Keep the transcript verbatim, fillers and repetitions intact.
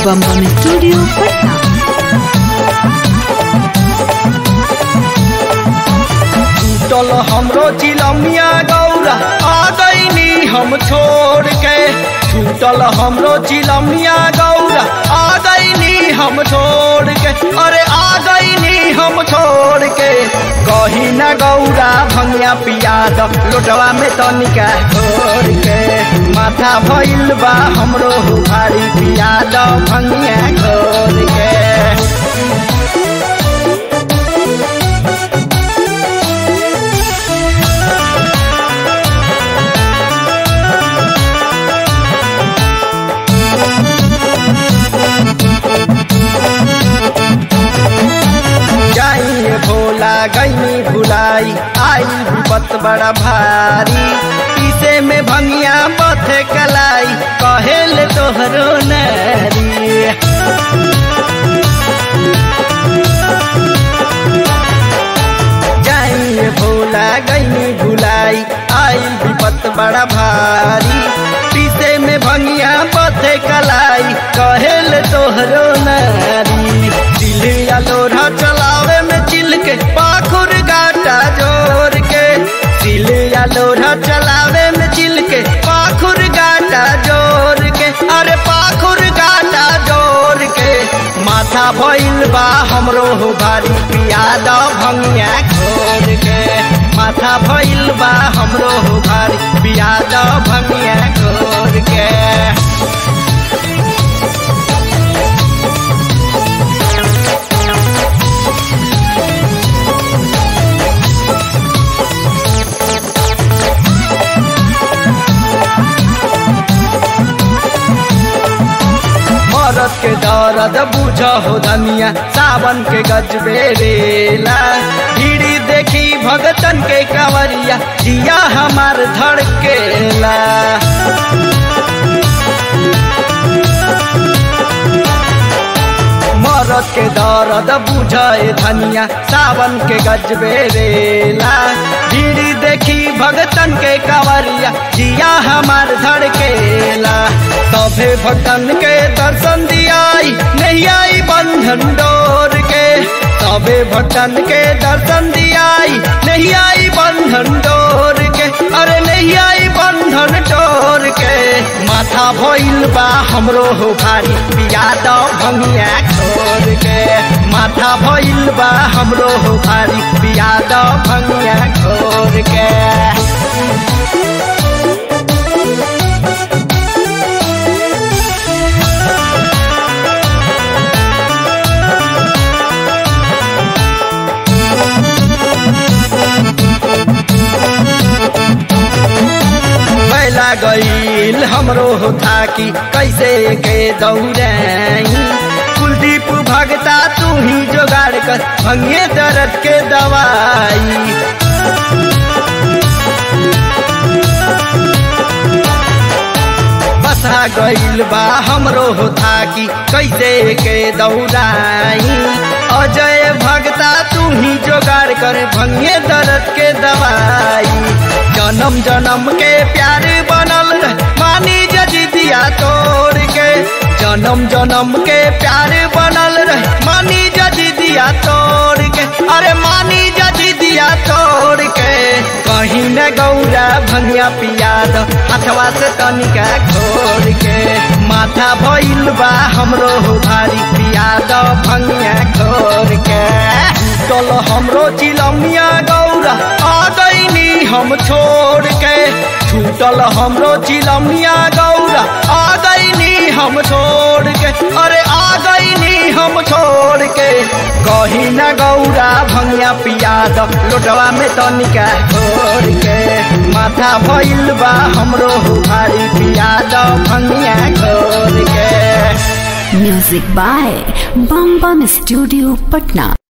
बम Bam studio Patna. टूटल हमरो चिलमिया गौरा आ गईनी हम छोड़ के। टूटल हमरो चिलमिया गौरा आ गईनी हम छोड़ के। अरे आ गईनी हम छोड़ के। कही न गौरा भंगिया पिया द लोटवा में तनिका छोड़ के। माथा भइल बा हमरो भारी पिया द भंगिया छोड़ के। जाइए भोला गईनी भुलाई आई विपत बड़ा भारी। पीसे में भंगिया बथे कलाई कहेल तोहरो नारी। जाइए भोला गईनी भुलाई आई विपत बड़ा भारी। पीसे में भंगिया बथे कलाई कहेल तोहरो नारी। दिलिया लोढ़ा चलावे में चिल के पाखुर गाटा जोर के। दिलिया लोढ़ा चलावे में चिल के पाखुर गाटा जोर के। अरे पाखुर गाटा जोर के। माथा भइल बा हमरो हो भारी पिया द भंगिया खोर के। माथा भइल बा हमरो हो भारी पिया द भंगिया खोर के। मरद के दर्द बुझ हो धनिया सावन के गजबे रेला। भीड़ी देखी भगतन के कंवरिया जिया हमार धड़केला। मरद के दर्द बुझे धनिया सावन के गजबे रेला। भीड़ी देखी भगतन के कंवरिया जिया हमार धड़केला। सभे भगतन के दर्शन दियाई नहीं आई बंधन डोर के। सभे भगतन के दर्शन दियाई नहीं आई बंधन डोर के। अरे नहीं आई बंधन डोर के। माथा भइल बा हमरो हो भारी पिया द भंगिया खोर के। माथा भइल बा हमरो हो भारी पिया द भंगिया खोर के। बैला गईल हमरो हो थाकी कैसे के दौड़ाई। कुलदीप भगता तू ही जोगाड़ कर भंगे दर्द के दवाई। बसा गईल बा हमरो हो थाकी कैसे के दौड़ाई। अजय भगता तू ही जोगाड़ कर भंगे दर्द के दवाई। जन्म जन्म के प्यार बनल मानी जजिदिया तोड़ के। जन्म जन्म के प्यार बनल रहे मानी जजिदिया तोड़ के। अरे मानी जजिदिया तोड़ के। कहीं न गौरा भंगिया पिया द हाथवा से तनिका खोर के। माथा भइल बा हमरो हो भारी पिया द भंगिया खोर के। टूटल हमरो चिलमिया गौरा आ गईनी हम छोड़ के। छूटल हमरो चिलमिया गौरा आ गईनी हम छोड़ के। अरे आ गईनी हम छोड़ के। कही न गौरा भंगिया पिया द लोटवा में तनिका छोड़ के। माथा भइल बा हमरो भारी पिया द भंगिया छोड़ के। Music by Bam Bam studio Patna.